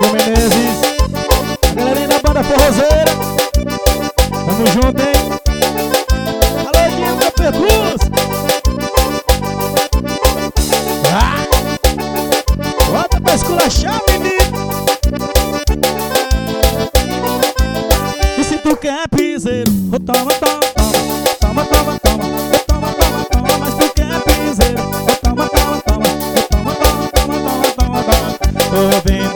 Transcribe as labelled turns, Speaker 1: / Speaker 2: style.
Speaker 1: Thiago Menezes, a galerinha da banda forrozeira. Tamo junto, hein? Alô, Diego da Percus. Bota pra esculachar, menino. E se tu quer piseiro, oh, toma, toma, toma, toma, toma, toma, toma, toma, toma. Mas tu quer piseiro, oh, toma, toma, toma, oh, toma, toma, toma, toma, toma, toma. Tô vendo